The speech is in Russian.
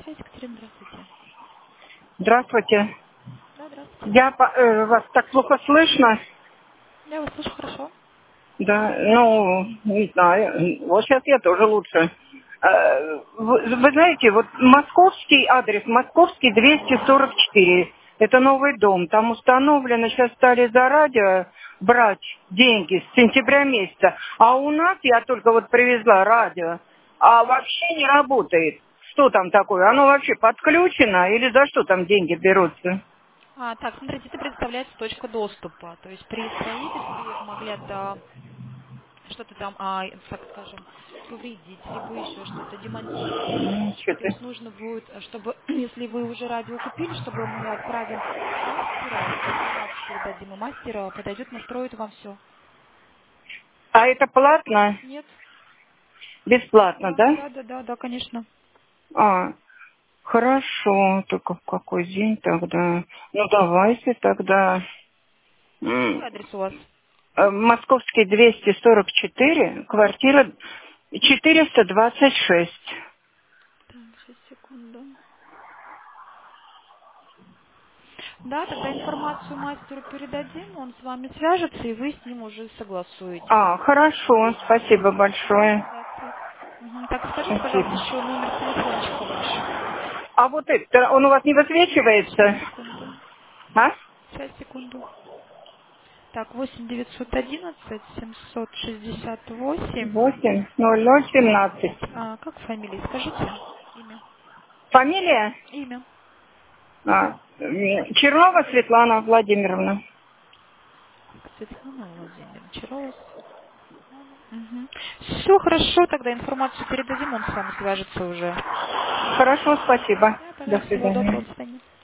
Екатерина, здравствуйте. Здравствуйте. Да, здравствуйте. Вас так плохо слышно. Я вас слышу хорошо. Да, ну, не знаю. Вот сейчас я тоже лучше. Вы знаете, вот московский адрес, московский 244. Это новый дом. Там установлено, сейчас стали за радио брать деньги с сентября месяца. А у нас, я только вот привезла радио, а вообще не работает. Что там такое? Оно вообще подключено или за что там деньги берутся? Так, смотрите, это представляется точка доступа. То есть при строительстве могли что-то там, так скажем, повредить, либо еще что-то демонтировать. То Что-то. есть нужно будет, чтобы, если вы уже радио купили, чтобы мы отправим мастера, информацию передадим, и мастер подойдет, настроит вам все. А это платно? Нет? Бесплатно, Да, да? да, да, да, да, конечно. А, хорошо. Только в какой день тогда? Ну, давайте тогда. Какой М, адрес у вас? Московский 244, квартира 426. Так, сейчас, секунду. Да, тогда информацию мастеру передадим, он с вами свяжется, и вы с ним уже согласуетесь А, хорошо. время Спасибо осуществления большое. записи. Мгм. Так, скажите, пожалуйста, Спасибо. еще номер телефончика ваш. А вот это, он у вас не Сейчас, высвечивается? секунду. А? Сейчас, секунду. Так, 8 911 768. 80017. Как фамилия, скажите? Имя. Фамилия? Имя. Чернова Светлана Владимировна. Светлана Владимировна Чарова. Все хорошо, тогда информацию передадим, он с вами свяжется уже. Хорошо, спасибо. Да, До пожалуйста, всего доброго, свидания. до свидания.